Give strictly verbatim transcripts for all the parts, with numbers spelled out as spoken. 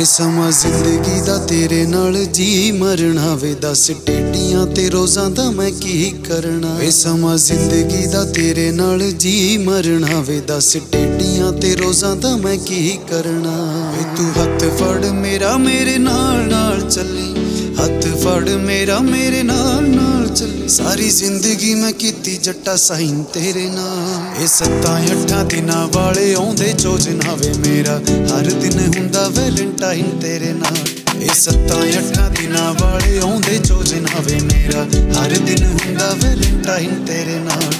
ਵੇ ਸਮਾਂ ਜ਼ਿੰਦਗੀ ਦਾ ਤੇਰੇ ਨਾਲ ਜੀ ਮਰਨਾ ਵੇ ਦਸ ਟੇਡੀਆਂ ਤੇ ਰੋਜ਼ਾਂ ਦਾ ਮੈਂ ਕੀ ਕਰਨਾ। ਵੇ ਸਮਾਂ ਜ਼ਿੰਦਗੀ ਦਾ ਤੇਰੇ ਨਾਲ ਜੀ ਮਰਨਾ ਵੇ ਦਸ ਟੇਡੀਆਂ ਤੇ ਰੋਜ਼ਾਂ ਦਾ ਮੈਂ ਕੀ ਕਰਨਾ। ਵੇ ਤੂੰ ਹੱਥ ਫੜ ਮੇਰਾ ਮੇਰੇ ਨਾਲ ਨਾਲ ਚੱਲੀ, ਹੱਥ ਫੜ ਮੇਰਾ ਮੇਰੇ ਨਾਲ ਨਾਲ ਚੱਲੀ। ਸਾਰੀ ਜ਼ਿੰਦਗੀ ਮੈਂ ਕੀਤੀ ਜੱਟਾ ਸਾਈਨ ਤੇਰੇ ਨਾਲ। ਇਹ ਸੱਤਾਂ ਅੱਠਾਂ ਦਿਨਾਂ ਵਾਲੇ ਆਉਂਦੇ ਚੋਜਨਾ ਵੇ ਮੇਰਾ ਹਰ ਦਿਨ ਹੁੰਦਾ ਵੈਲੈਂਟਾਈਨ ਤੇਰੇ ਨਾਲ। ਇਹ ਸੱਤਾਂ ਅੱਠਾਂ ਦਿਨਾਂ ਵਾਲੇ ਆਉਂਦੇ ਚੋਜਨਾ ਵੇ ਮੇਰਾ ਹਰ ਦਿਨ ਹੁੰਦਾ ਵੈਲੈਂਟਾਈਨ ਤੇਰੇ ਨਾਲ।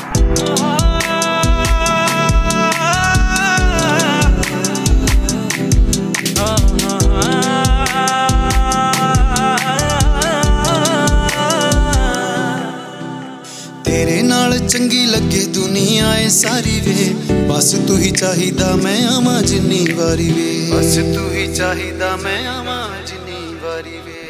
ਤੇਰੇ ਨਾਲ ਚੰਗੀ ਲੱਗੇ ਦੁਨੀਆ ਏ ਸਾਰੀ ਵੇ, ਬਸ ਤੂੰ ਹੀ ਚਾਹੀਦਾ ਮੈਂ ਆਵਾਂ ਜਿੰਨੀ ਵਾਰੀ ਵੇ, ਬਸ ਤੂੰ ਹੀ ਚਾਹੀਦਾ ਮੈਂ ਆਵਾਂ ਜਿੰਨੀ ਵਾਰੀ ਵੇ।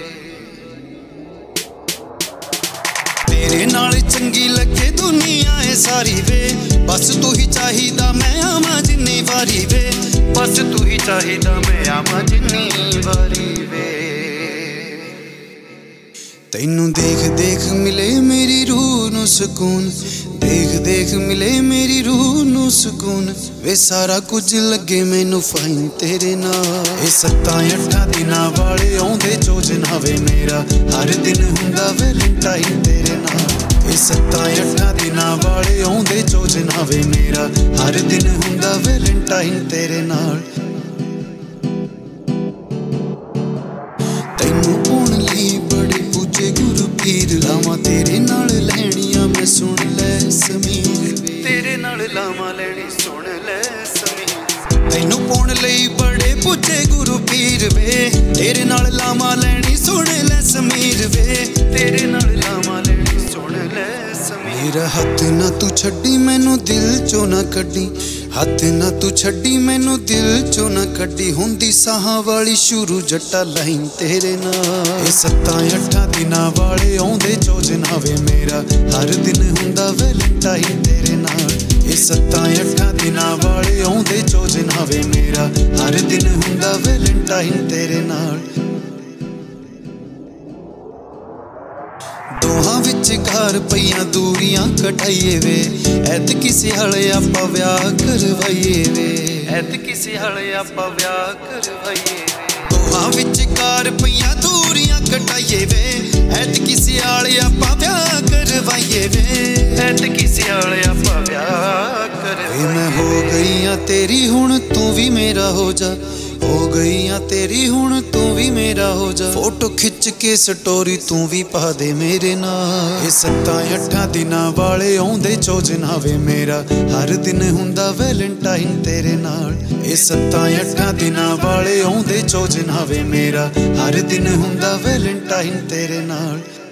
ਤੇਰੇ ਨਾਲ ਚੰਗੀ ਲੱਗੇ ਦੁਨੀਆ ਏ ਸਾਰੀ ਵੇ, ਬਸ ਤੂੰ ਹੀ ਚਾਹੀਦਾ ਮੈਂ ਆਵਾਂ ਜਿੰਨੀ ਵਾਰੀ ਵੇ, ਬਸ ਤੂੰ ਹੀ ਚਾਹੀਦਾ ਮੈਂ ਆਵਾਂ ਜਿੰਨੀ ਵਾਰੀ ਵੇ। ਤੈਨੂੰ ਦੇਖ ਦੇਖ ਮਿਲੇ ਮੇਰੀ ਰੂਹ ਨੂੰ ਸਕੂਨ, ਦੇਖ ਦੇਖ ਮਿਲੇ ਮੇਰੀ ਰੂਹ ਨੂੰ ਸਕੂਨ। ਵੇ ਸਾਰਾ ਕੁਝ ਲੱਗੇ ਮੈਨੂੰ ਫਾਈਨ ਤੇਰੇ ਨਾਲ। ਇਹ ਸੱਤਾਂ ਅੱਠਾਂ ਦਿਨਾਂ ਵਾਲੇ ਆਉਂਦੇ ਚੋਜਨਾ ਵੇ ਮੇਰਾ ਹਰ ਦਿਨ ਹੁੰਦਾ ਵੈਲੈਂਟਾਈਨ ਤੇਰੇ ਨਾਲ। ਇਹ ਸੱਤਾਂ ਅੱਠਾਂ ਦਿਨਾਂ ਵਾਲੇ ਆਉਂਦੇ ਚੋਜਨਾ ਵੇ ਮੇਰਾ ਹਰ ਦਿਨ ਹੁੰਦਾ ਵੈਲੈਂਟਾਈਨ ਤੇਰੇ ਨਾਲ। ਤੈਨੂੰ ਪਾਉਣ ਲਈ ਬੜੇ ਪੂਜੇ ਗੁਰੂ ਪੀਰ, ਲਾਵਾਂ ਤੇਰੇ ਨਾਲ ਲੈਣੀਆਂ ਮੈਂ ਸੁਣ ਲੈ ਸਮੀਰ ਵੇ, ਤੇਰੇ ਨਾਲ ਲਾਵਾਂ ਲੈਣੀ ਸੁਣ ਲੈ ਸਮੀਰ। ਤੈਨੂੰ ਪਾਉਣ ਲਈ ਬੜੇ ਪੂਜੇ ਗੁਰੂ ਪੀਰ ਵੇ, ਤੇਰੇ ਨਾਲ ਲਾਵਾਂ ਲੈਣੀ ਸੁਣ ਲੈ ਸਮੀਰ ਵੇ, ਤੇਰੇ ਨਾਲ ਲਾਵਾਂ ਲੈਣੀ ਸੁਣ ਲੈ ਸਮੀਰ। ਮੇਰਾ ਹੱਥ ਨਾ ਤੂੰ ਛੱਡੀ ਮੈਨੂੰ ਦਿਲ ਚੋਂ ਨਾ ਕੱਢੀ, ਹੱਥ ਨਾ ਤੂੰ ਛੱਡੀ ਮੈਨੂੰ ਦਿਲ ਚੋਂ ਨਾ ਕੱਢੀ। ਹੁੰਦੀ ਸਾਹਾਂ ਵਾਲੀ ਸ਼ੁਰੂ ਜੱਟਾ ਲਾਈਨ ਤੇਰੇ ਨਾਲ। ਇਹ ਸੱਤਾਂ ਅੱਠਾਂ ਦਿਨਾਂ ਵਾਲੇ ਆਉਂਦੇ ਚੋਜਨਾ ਵੇ ਮੇਰਾ ਹਰ ਦਿਨ ਹੁੰਦਾ ਵੈਲੈਂਟਾਈਨ ਤੇਰੇ ਨਾਲ। ਇਹ ਸੱਤਾਂ ਅੱਠਾਂ ਦਿਨਾਂ ਵਾਲੇ ਆਉਂਦੇ ਚੋਜਨਾ ਵੇ ਮੇਰਾ ਹਰ ਦਿਨ ਹੁੰਦਾ ਵੈਲੈਂਟਾਈਨ ਤੇਰੇ ਨਾਲ। ਦੋਹਾਂ ਵਿਚਕਾਰ ਪਈਆਂ ਦੂਰੀਆਂ ਘਟਾਈਏ ਵੇ, ਐਤ ਕਿਸੇ ਹਲੇ ਆਪਾਂ ਵਿਆਹ ਕਰਵਾਈਏ ਵੇ, ਐਤ ਕਿਸੇ ਹਲੇ ਆਪਾਂ ਵਿਆਹ ਕਰਵਾਈਏ ਵੇ। ਦੋਹਾਂ ਵਿਚਕਾਰ ਪਈਆਂ ਦੂਰੀਆਂ ਘਟਾਈਏ ਵੇ, ਐਤ ਕਿਸੇ ਹਲੇ ਆਪਾਂ ਵਿਆਹ ਕਰਵਾਈਏ ਵੇ, ਐਤ ਕਿਸੇ ਹਲੇ ਆਪਾਂ ਵਿਆਹ ਕਰਵਾਈਏ। ਮੈਂ ਹੋ ਗਈ ਆ ਤੇਰੀ ਹੁਣ ਤੂੰ ਵੀ ਮੇਰਾ ਹੋ ਜਾ, ਹੋ ਗਈ ਆ ਤੇਰੀ ਹੁਣ ਤੂੰ ਵੀ ਮੇਰਾ ਹੋ ਜਾ। ਫੋਟੋ ਖਿੱਚ ਕੇ ਸਟੋਰੀ ਤੂੰ ਵੀ ਪਾ ਦੇ ਮੇਰੇ ਨਾਲ। ਇਹ ਸੱਤਾਂ ਅੱਠਾਂ ਦਿਨਾਂ ਵਾਲੇ ਆਉਂਦੇ ਚੋਜਨਾ ਵੇ ਮੇਰਾ ਹਰ ਦਿਨ ਹੁੰਦਾ ਵੈਲੈਂਟਾਈਨ ਤੇਰੇ ਨਾਲ। ਇਹ ਸੱਤਾਂ ਅੱਠਾਂ ਦਿਨਾਂ ਵਾਲੇ ਆਉਂਦੇ ਚੋਜਨਾ ਵੇ ਮੇਰਾ ਹਰ ਦਿਨ ਹੁੰਦਾ ਵੈਲੈਂਟਾਈਨ ਤੇਰੇ ਨਾਲ।